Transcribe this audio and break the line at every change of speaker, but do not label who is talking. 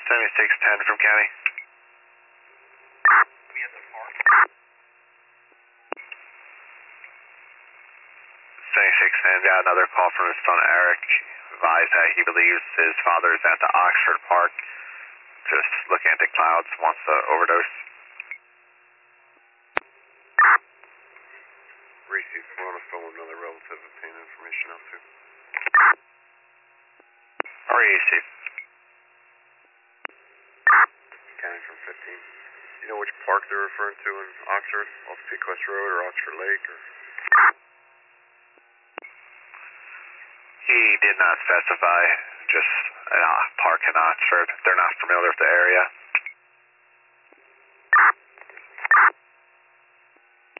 7610 from county. 7610 got another call from his son Eric. Advised that he believes his father is at the Oxford Park, just looking at the clouds, wants to overdose.
Reese, we're on the phone with another relative obtaining information out too.
Reese.
County from 15. You know which park they're referring to in Oxford? Off Pequest Road or Oxford Lake? Or?
He did not specify, just a park in Oxford. They're not familiar with the area.